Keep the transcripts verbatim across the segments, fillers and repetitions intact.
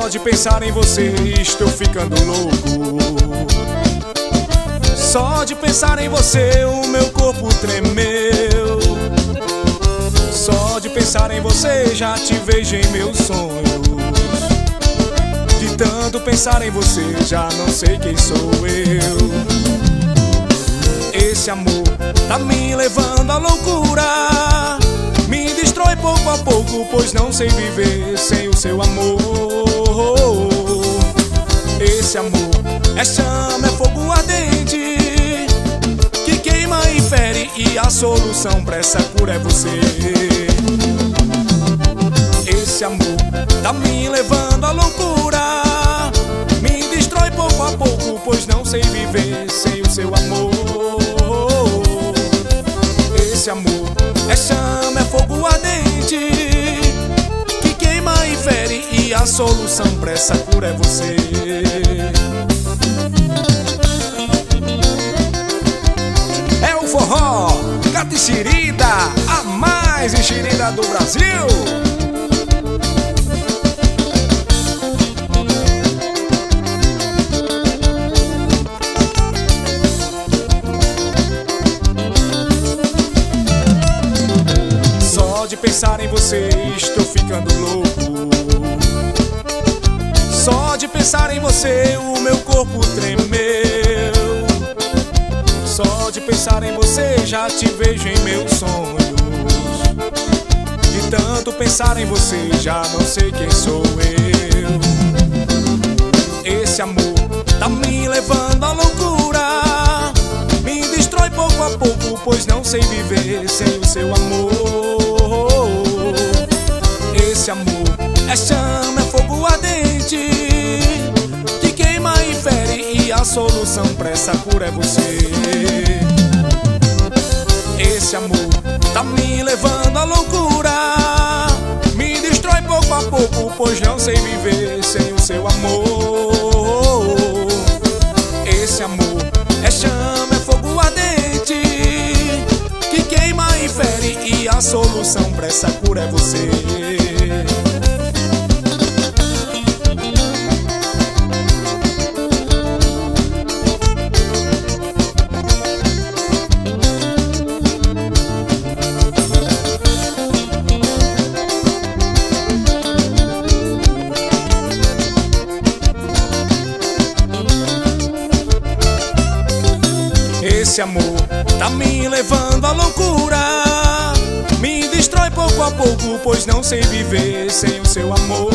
Só de pensar em você estou ficando louco. Só de pensar em você o meu corpo tremeu. Só de pensar em você já te vejo em meus sonhos. De tanto pensar em você já não sei quem sou eu. Esse amor tá me levando à loucura. Me destrói pouco a pouco, pois não sei viver sem o seu amor. Esse amor é chama, é fogo ardente, que queima e fere, e a solução pra essa cura é você. Esse amor tá me levando à loucura. Me destrói pouco a pouco, pois não sei viver sem o seu amor. Esse amor é chama, é fogo ardente, que queima e fere, e a solução pra essa cura é você. É o forró Caticirida, a mais enxerida do Brasil. Só de pensar em você estou ficando louco. Só de pensar em você o meu corpo tremeu. Só de pensar em você já te vejo em meus sonhos. De tanto pensar em você já não sei quem sou eu. Esse amor tá me levando à loucura. Me destrói pouco a pouco, pois não sei viver sem o seu amor. Esse amor é chama, é fogo ardente, que queima e fere, e a solução pra essa cura é você. Esse amor tá me levando à loucura. Me destrói pouco a pouco, pois não sei viver sem o seu amor. Esse amor é chama, é fogo ardente, que queima e fere, e a solução pra essa cura é você. Esse amor tá me levando à loucura. Me destrói pouco a pouco, pois não sei viver sem o seu amor.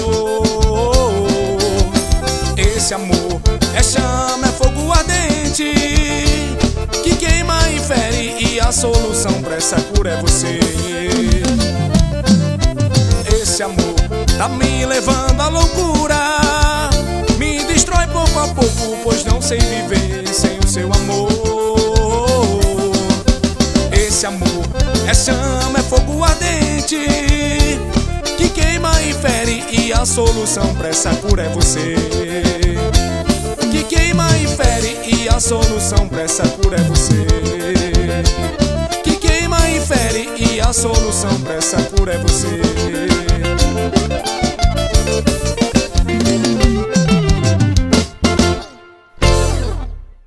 Esse amor é chama, é fogo ardente, que queima e fere, e a solução pra essa cura é você. Esse amor tá me levando à loucura. Me destrói pouco a pouco, pois não sei viver sem o seu amor. Esse amor é chama, é fogo ardente, que queima e fere, e a solução pra essa cura é você. Que queima e fere, e a solução pra essa cura é você. Que queima e fere, e a solução pra essa cura é você.